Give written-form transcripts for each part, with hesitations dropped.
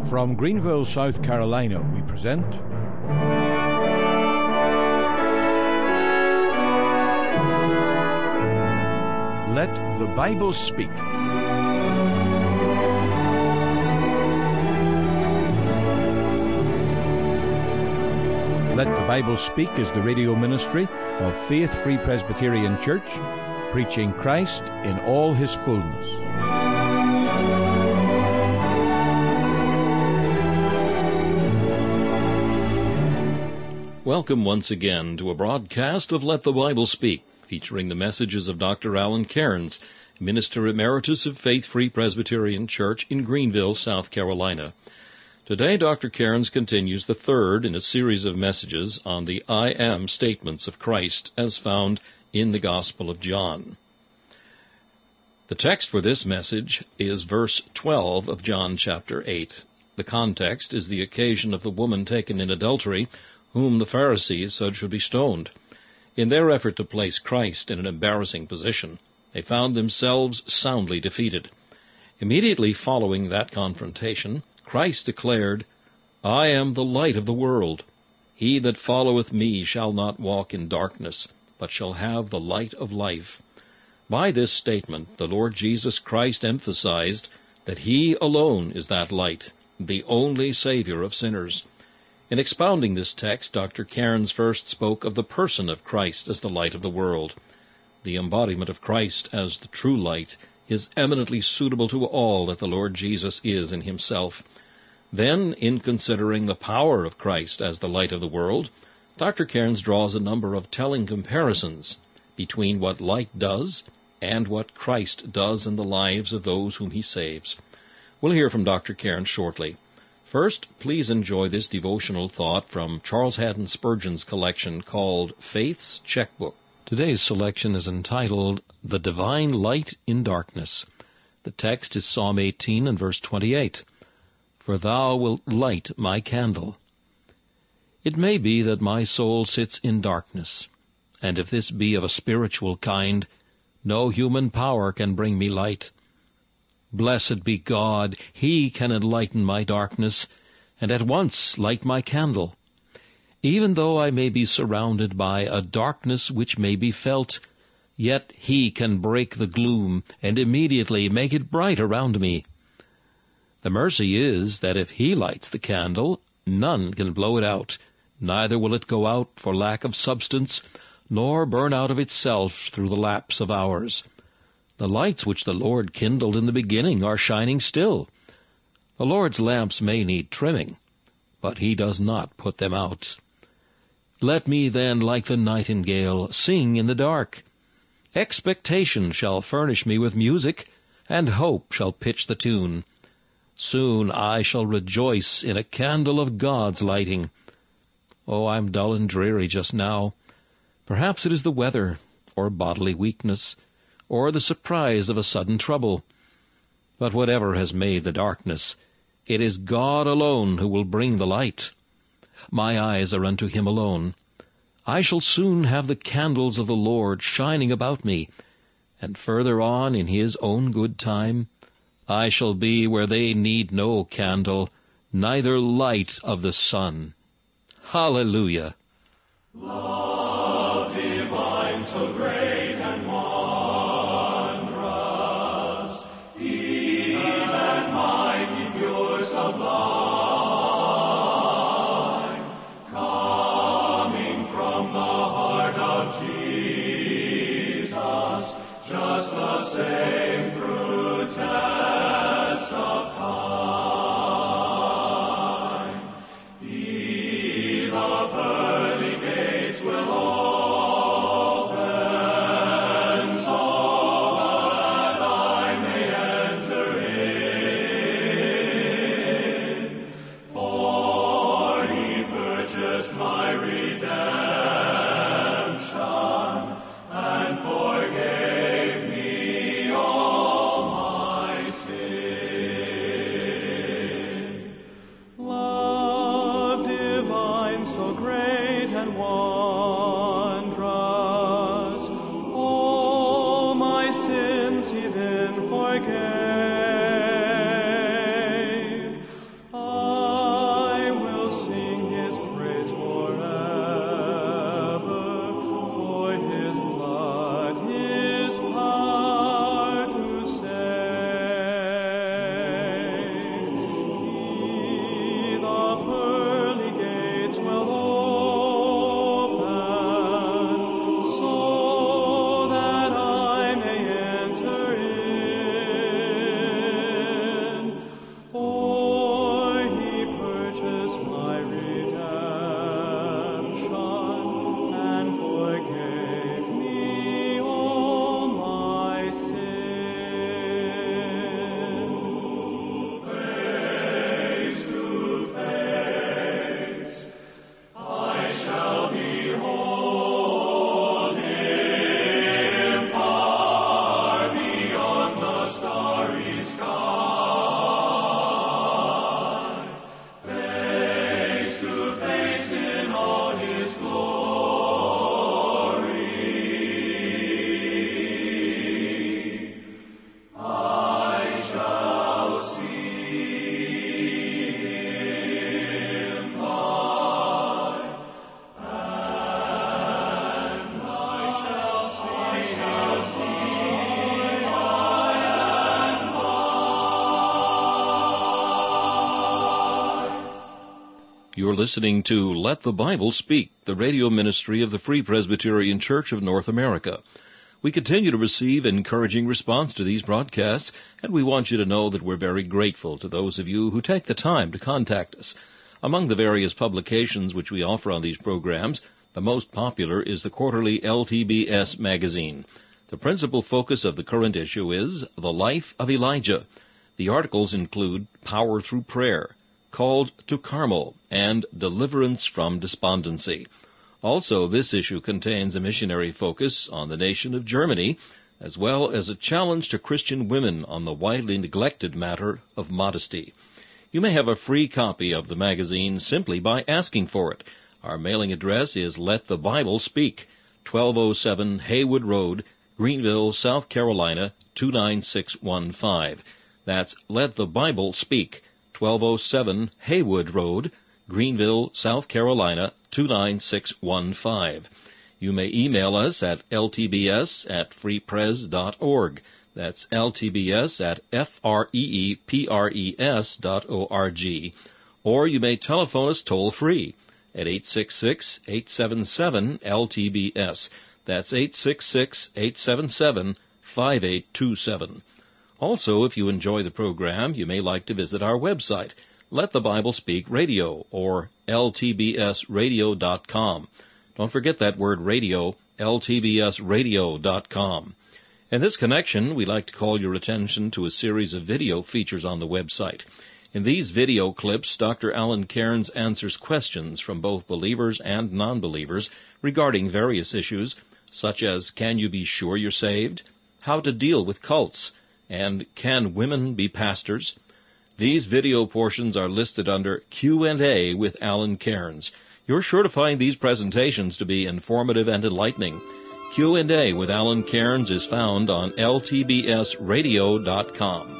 From Greenville, South Carolina, we present Let the Bible Speak. Let the Bible Speak is the radio ministry of Faith Free Presbyterian Church, preaching Christ in all his fullness. Welcome once again to a broadcast of Let the Bible Speak, featuring the messages of Dr. Alan Cairns, Minister Emeritus of Faith Free Presbyterian Church in Greenville, South Carolina. Today, Dr. Cairns continues the third in a series of messages on the I Am statements of Christ as found in the Gospel of John. The text for this message is verse 12 of John chapter 8. The context is the occasion of the woman taken in adultery, whom the Pharisees said should be stoned. In their effort to place Christ in an embarrassing position, they found themselves soundly defeated. Immediately following that confrontation, Christ declared, I am the light of the world. He that followeth me shall not walk in darkness, but shall have the light of life. By this statement, the Lord Jesus Christ emphasized that he alone is that light, the only Savior of sinners. In expounding this text, Dr. Cairns first spoke of the person of Christ as the light of the world. The embodiment of Christ as the true light is eminently suitable to all that the Lord Jesus is in himself. Then, in considering the power of Christ as the light of the world, Dr. Cairns draws a number of telling comparisons between what light does and what Christ does in the lives of those whom he saves. We'll hear from Dr. Cairns shortly. First, please enjoy this devotional thought from Charles Haddon Spurgeon's collection called Faith's Checkbook. Today's selection is entitled, The Divine Light in Darkness. The text is Psalm 18 and verse 28. For thou wilt light my candle. It may be that my soul sits in darkness, and if this be of a spiritual kind, no human power can bring me light. Blessed be God, he can enlighten my darkness, and at once light my candle. Even though I may be surrounded by a darkness which may be felt, yet he can break the gloom and immediately make it bright around me. The mercy is that if he lights the candle, none can blow it out, neither will it go out for lack of substance, nor burn out of itself through the lapse of hours. The lights which the Lord kindled in the beginning are shining still. The Lord's lamps may need trimming, but he does not put them out. Let me then, like the nightingale, sing in the dark. Expectation shall furnish me with music, and hope shall pitch the tune. Soon I shall rejoice in a candle of God's lighting. Oh, I'm dull and dreary just now. Perhaps it is the weather, or bodily weakness, or the surprise of a sudden trouble. But whatever has made the darkness, it is God alone who will bring the light. My eyes are unto him alone. I shall soon have the candles of the Lord shining about me, and further on in his own good time, I shall be where they need no candle, neither light of the sun. Hallelujah! Love divine, so great and wondrous, deep and mighty, pure, sublime, coming from the heart of Jesus, just the same through test of time. He, the pearly gates will You're listening to Let the Bible Speak, the radio ministry of the Free Presbyterian Church of North America. We continue to receive encouraging response to these broadcasts, and we want you to know that we're very grateful to those of you who take the time to contact us. Among the various publications which we offer on these programs, the most popular is the quarterly LTBS magazine. The principal focus of the current issue is The Life of Elijah. The articles include Power Through Prayer, Called to Carmel, and Deliverance from Despondency. Also, this issue contains a missionary focus on the nation of Germany, as well as a challenge to Christian women on the widely neglected matter of modesty. You may have a free copy of the magazine simply by asking for it. Our mailing address is Let the Bible Speak, 1207 Haywood Road, Greenville, South Carolina, 29615. That's Let the Bible Speak, 1207 Haywood Road, Greenville, South Carolina, 29615. You may email us at ltbs@freepres.org. That's ltbs@freepres.org. Or you may telephone us toll-free at 866-877-LTBS. That's 866-877-5827. Also, if you enjoy the program, you may like to visit our website, Let the Bible Speak Radio, or ltbsradio.com. Don't forget that word radio, ltbsradio.com. In this connection, we'd like to call your attention to a series of video features on the website. In these video clips, Dr. Alan Cairns answers questions from both believers and non-believers regarding various issues, such as can you be sure you're saved, how to deal with cults, and can women be pastors? These video portions are listed under Q&A with Alan Cairns. You're sure to find these presentations to be informative and enlightening. Q&A with Alan Cairns is found on ltbsradio.com.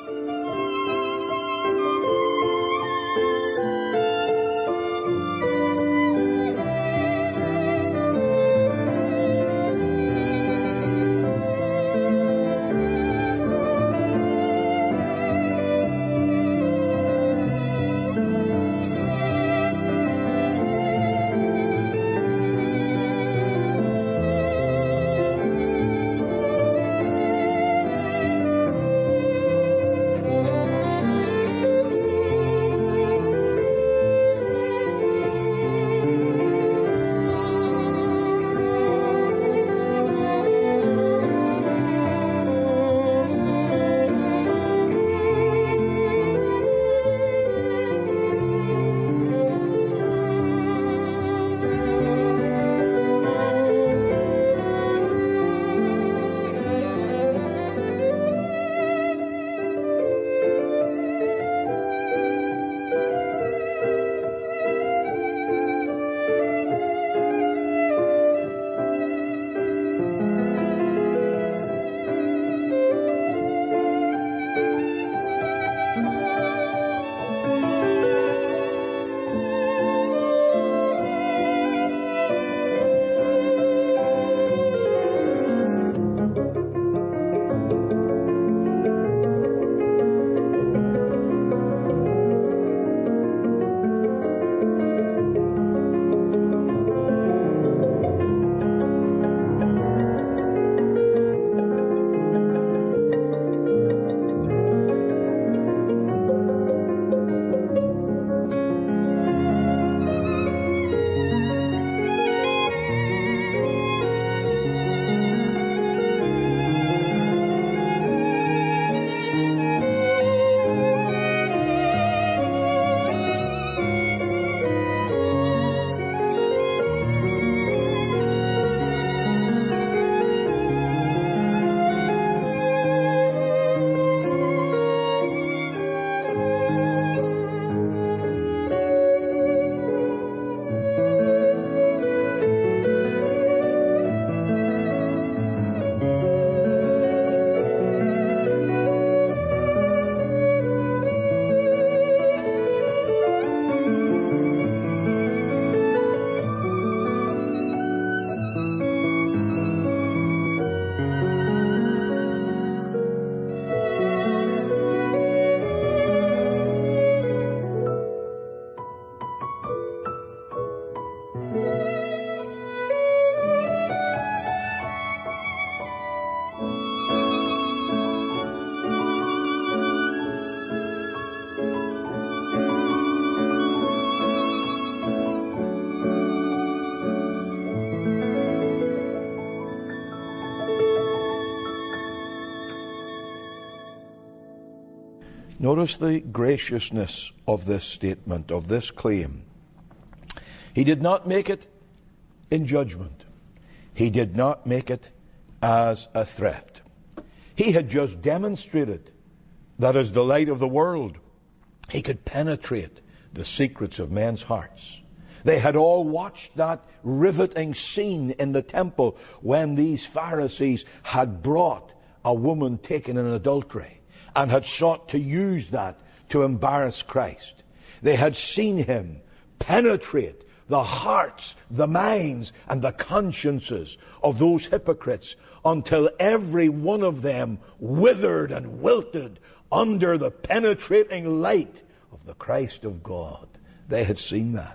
Notice the graciousness of this statement, of this claim. He did not make it in judgment. He did not make it as a threat. He had just demonstrated that as the light of the world, he could penetrate the secrets of men's hearts. They had all watched that riveting scene in the temple when these Pharisees had brought a woman taken in adultery and had sought to use that to embarrass Christ. They had seen him penetrate the hearts, the minds, and the consciences of those hypocrites until every one of them withered and wilted under the penetrating light of the Christ of God. They had seen that.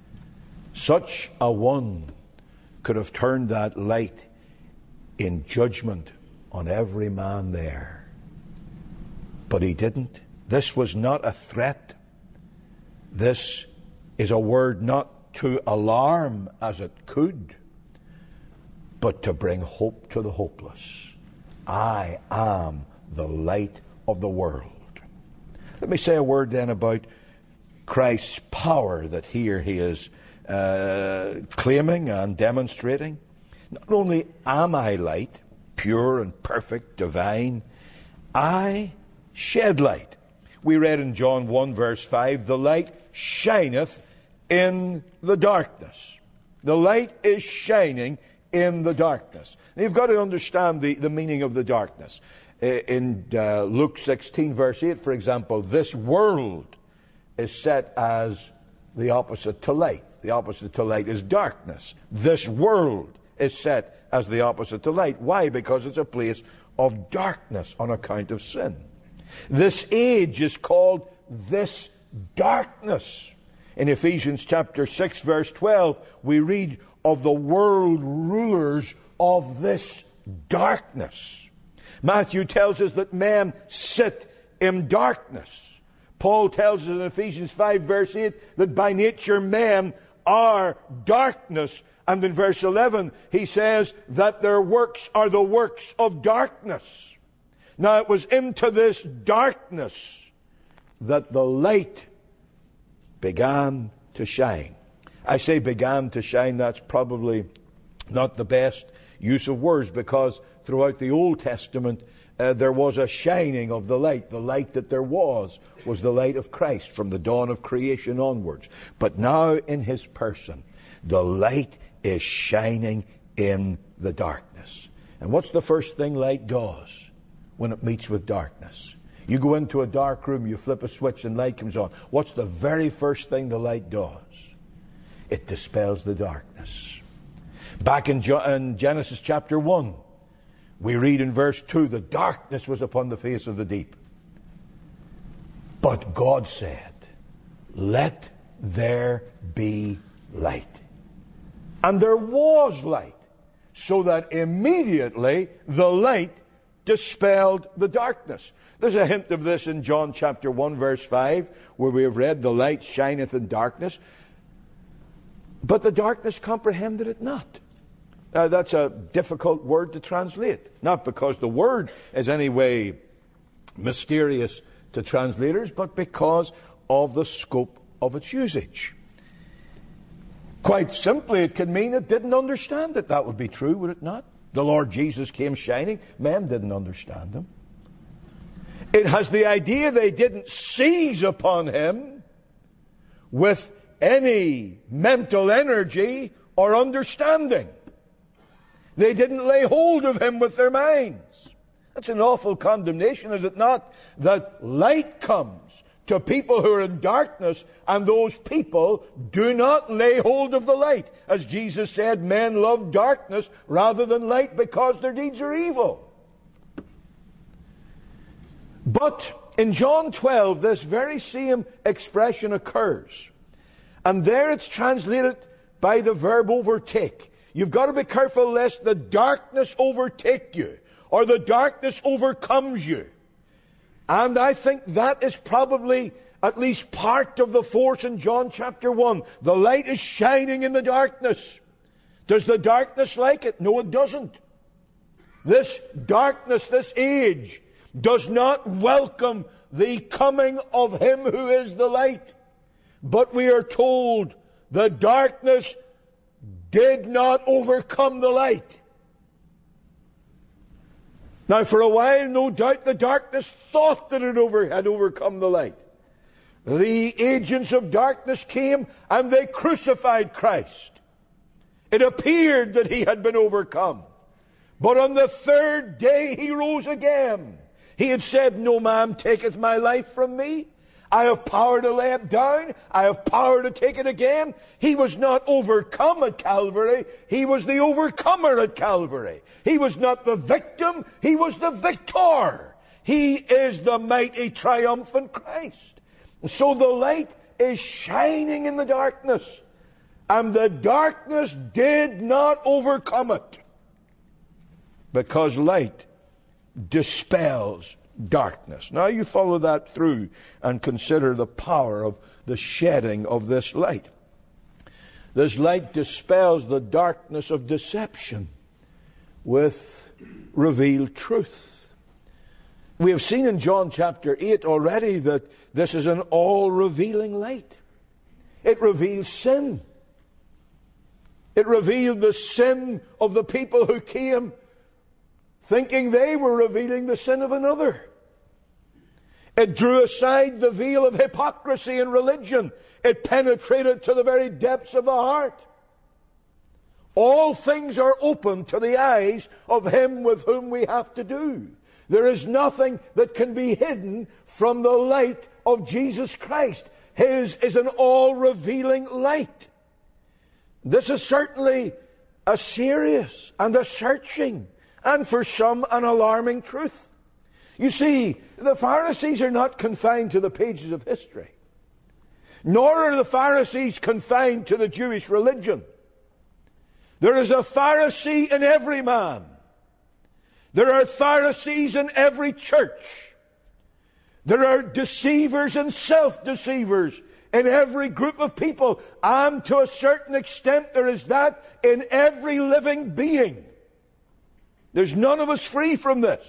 Such a one could have turned that light in judgment on every man there. But he didn't. This was not a threat. This is a word not to alarm as it could, but to bring hope to the hopeless. I am the light of the world. Let me say a word then about Christ's power that here he is claiming and demonstrating. Not only am I light, pure and perfect, divine, I shed light. We read in John 1 verse 5, the light shineth in the darkness. The light is shining in the darkness. Now you've got to understand the meaning of the darkness. In Luke 16 verse 8, for example, this world is set as the opposite to light. The opposite to light is darkness. This world is set as the opposite to light. Why? Because it's a place of darkness on account of sin. This age is called this darkness. In Ephesians chapter 6 verse 12, we read of the world rulers of this darkness. Matthew tells us that men sit in darkness. Paul tells us in Ephesians 5 verse 8 that by nature men are darkness. And in verse 11 he says that their works are the works of darkness. Now it was into this darkness that the light began to shine. I say began to shine, that's probably not the best use of words, because throughout the Old Testament there was a shining of the light. The light that there was the light of Christ from the dawn of creation onwards. But now in his person, the light is shining in the darkness. And what's the first thing light does when it meets with darkness? You go into a dark room, you flip a switch and light comes on. What's the very first thing the light does? It dispels the darkness. Back in Genesis chapter 1, we read in verse 2, the darkness was upon the face of the deep. But God said, let there be light. And there was light, so that immediately the light dispelled the darkness. There's a hint of this in John chapter 1 verse 5, where we have read, the light shineth in darkness, but the darkness comprehended it not. That's a difficult word to translate. Not because the word is any way mysterious to translators, but because of the scope of its usage. Quite simply, it could mean it didn't understand it. That would be true, would it not? The Lord Jesus came shining. Men didn't understand him. It has the idea they didn't seize upon him with any mental energy or understanding. They didn't lay hold of him with their minds. That's an awful condemnation, is it not? That light comes to people who are in darkness, and those people do not lay hold of the light. As Jesus said, men love darkness rather than light because their deeds are evil. But in John 12, this very same expression occurs. And there it's translated by the verb overtake. You've got to be careful lest the darkness overtake you, or the darkness overcomes you. And I think that is probably at least part of the force in John chapter 1. The light is shining in the darkness. Does the darkness like it? No, it doesn't. This darkness, this age, does not welcome the coming of him who is the light. But we are told the darkness did not overcome the light. Now, for a while, no doubt, the darkness thought that it had overcome the light. The agents of darkness came and they crucified Christ. It appeared that he had been overcome. But on the third day he rose again. He had said, "No man taketh my life from me. I have power to lay it down. I have power to take it again." He was not overcome at Calvary. He was the overcomer at Calvary. He was not the victim. He was the victor. He is the mighty triumphant Christ. So the light is shining in the darkness. And the darkness did not overcome it. Because light dispels darkness. Now you follow that through and consider the power of the shedding of this light. This light dispels the darkness of deception with revealed truth. We have seen in John chapter 8 already that this is an all-revealing light. It reveals sin. It revealed the sin of the people who came thinking they were revealing the sin of another. It drew aside the veil of hypocrisy in religion. It penetrated to the very depths of the heart. All things are open to the eyes of him with whom we have to do. There is nothing that can be hidden from the light of Jesus Christ. His is an all-revealing light. This is certainly a serious and a searching, and for some an alarming truth. You see, the Pharisees are not confined to the pages of history, nor are the Pharisees confined to the Jewish religion. There is a Pharisee in every man. There are Pharisees in every church. There are deceivers and self-deceivers in every group of people. And to a certain extent there is that in every living being. There's none of us free from this.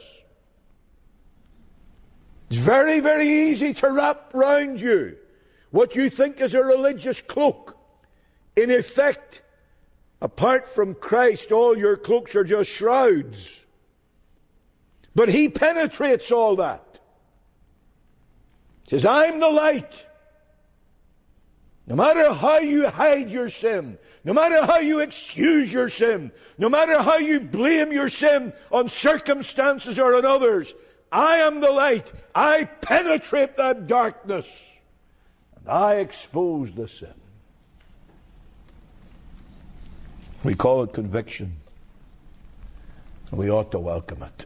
It's very, very easy to wrap round you what you think is a religious cloak. In effect, apart from Christ, all your cloaks are just shrouds. But he penetrates all that. He says, "I'm the light." No matter how you hide your sin, no matter how you excuse your sin, no matter how you blame your sin on circumstances or on others, I am the light. I penetrate that darkness. And I expose the sin. We call it conviction. And we ought to welcome it.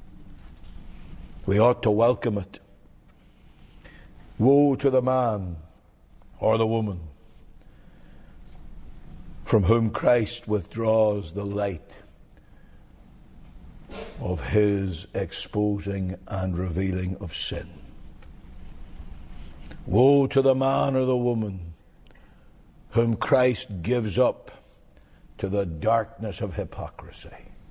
We ought to welcome it. Woe to the man or the woman from whom Christ withdraws the light of his exposing and revealing of sin. Woe to the man or the woman whom Christ gives up to the darkness of hypocrisy.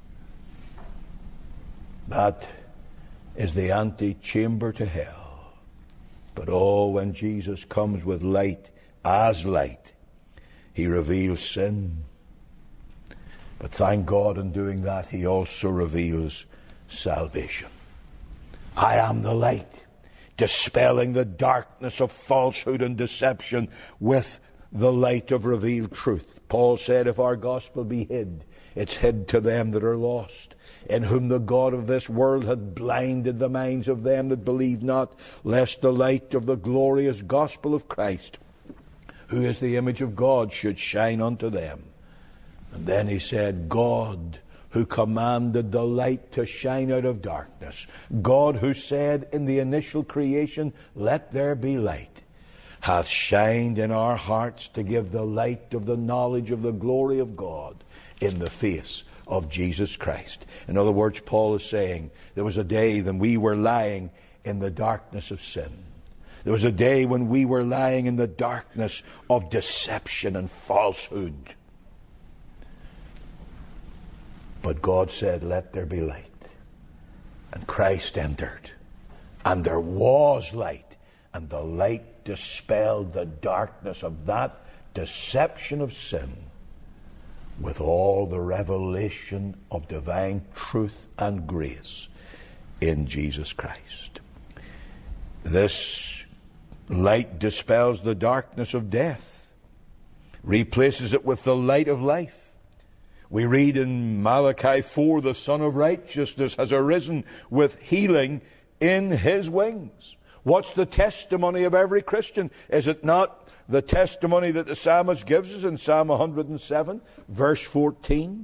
That is the antechamber to hell. But oh, when Jesus comes with light as light, he reveals sin. But thank God in doing that, he also reveals salvation. I am the light, dispelling the darkness of falsehood and deception with the light of revealed truth. Paul said, if our gospel be hid, it's hid to them that are lost, in whom the God of this world hath blinded the minds of them that believe not, lest the light of the glorious gospel of Christ, who is the image of God, should shine unto them. And then he said, God, who commanded the light to shine out of darkness, God who said in the initial creation, let there be light, hath shined in our hearts to give the light of the knowledge of the glory of God in the face of Jesus Christ. In other words, Paul is saying, there was a day when we were lying in the darkness of sin. There was a day when we were lying in the darkness of deception and falsehood. But God said, let there be light. And Christ entered, and there was light, and the light dispelled the darkness of that deception of sin with all the revelation of divine truth and grace in Jesus Christ. This light dispels the darkness of death, replaces it with the light of life. We read in Malachi 4, the Son of Righteousness has arisen with healing in his wings. What's the testimony of every Christian? Is it not the testimony that the psalmist gives us in Psalm 107, verse 14?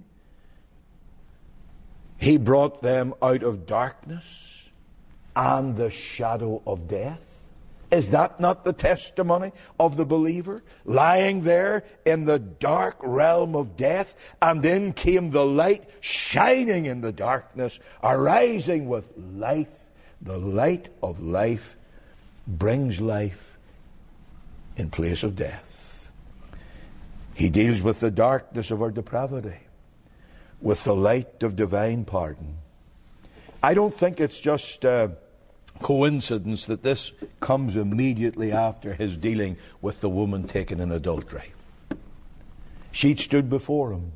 He brought them out of darkness and the shadow of death. Is that not the testimony of the believer? Lying there in the dark realm of death, and in came the light, shining in the darkness, arising with life. The light of life brings life in place of death. He deals with the darkness of our depravity with the light of divine pardon. I don't think it's just coincidence that this comes immediately after his dealing with the woman taken in adultery. She'd stood before him,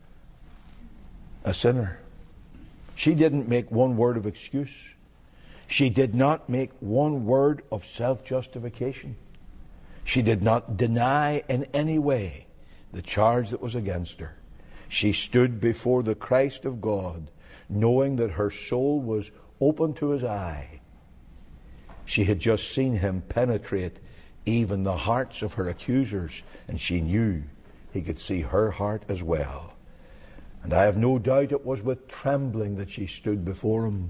a sinner. She didn't make one word of excuse. She did not make one word of self-justification. She did not deny in any way the charge that was against her. She stood before the Christ of God, knowing that her soul was open to his eye. She had just seen him penetrate even the hearts of her accusers, and she knew he could see her heart as well. And I have no doubt it was with trembling that she stood before him.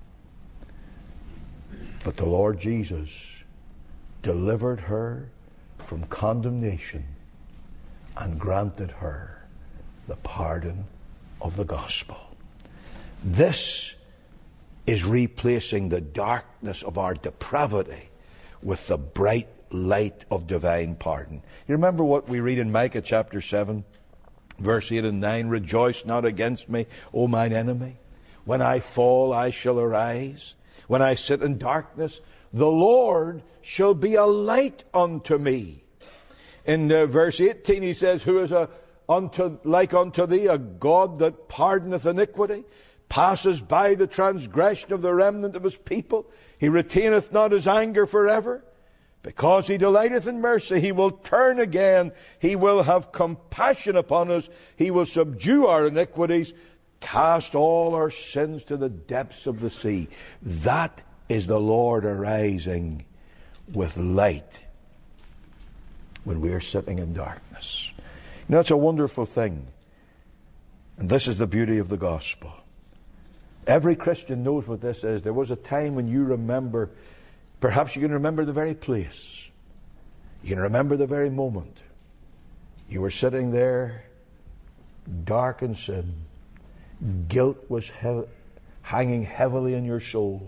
But the Lord Jesus delivered her from condemnation and granted her the pardon of the gospel. This is replacing the darkness of our depravity with the bright light of divine pardon. You remember what we read in Micah chapter 7, verse 8 and 9, "Rejoice not against me, O mine enemy. When I fall, I shall arise. When I sit in darkness, the Lord shall be a light unto me." In verse 18 he says, "Who is like unto thee, a God that pardoneth iniquity, passes by the transgression of the remnant of his people. He retaineth not his anger forever. Because he delighteth in mercy, he will turn again. He will have compassion upon us. He will subdue our iniquities, cast all our sins to the depths of the sea." That is the Lord arising with light when we are sitting in darkness. You know, it's a wonderful thing. And this is the beauty of the gospel. Every Christian knows what this is. There was a time when you remember, perhaps you can remember the very place. You can remember the very moment. You were sitting there, dark in sin. Guilt was hanging heavily in your soul.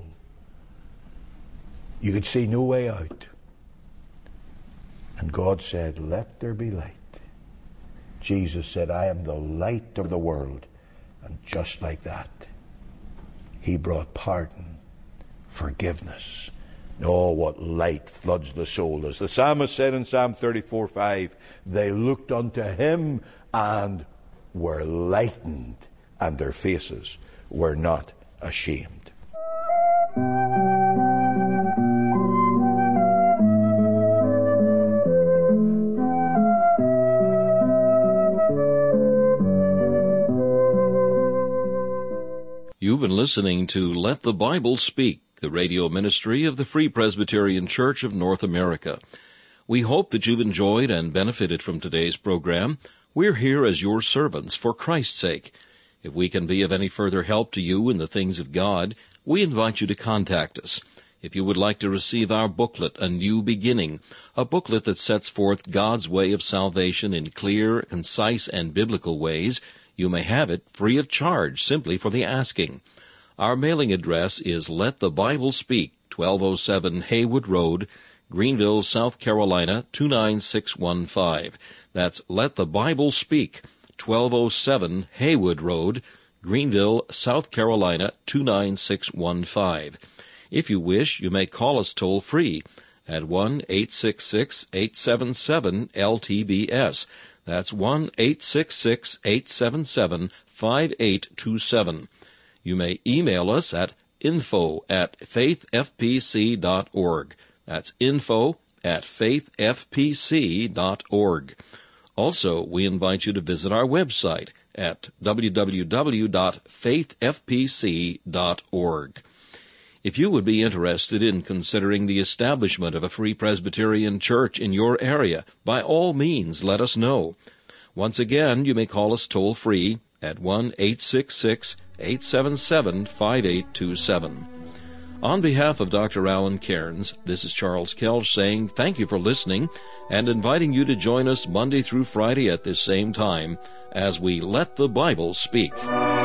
You could see no way out. And God said, "Let there be light." Jesus said, "I am the light of the world." And just like that, he brought pardon, forgiveness. Oh, what light floods the soul. As the psalmist said in Psalm 34:5, "They looked unto him and were lightened, and their faces were not ashamed." You've been listening to Let the Bible Speak, the radio ministry of the Free Presbyterian Church of North America. We hope that you've enjoyed and benefited from today's program. We're here as your servants for Christ's sake. If we can be of any further help to you in the things of God, we invite you to contact us. If you would like to receive our booklet, A New Beginning, a booklet that sets forth God's way of salvation in clear, concise, and biblical ways, you may have it free of charge simply for the asking. Our mailing address is Let the Bible Speak, 1207 Haywood Road, Greenville, South Carolina, 29615. That's Let the Bible Speak, 1207 Haywood Road, Greenville, South Carolina 29615. If you wish, you may call us toll-free at 1-866-877-LTBS. That's 1-866-877-5827. You may email us at info@faithfpc.org. That's info@faithfpc.org. Also, we invite you to visit our website at www.faithfpc.org. If you would be interested in considering the establishment of a Free Presbyterian Church in your area, by all means let us know. Once again, you may call us toll-free at 1-866-877-5827. On behalf of Dr. Alan Cairns, this is Charles Kelch saying thank you for listening and inviting you to join us Monday through Friday at this same time as we Let the Bible Speak.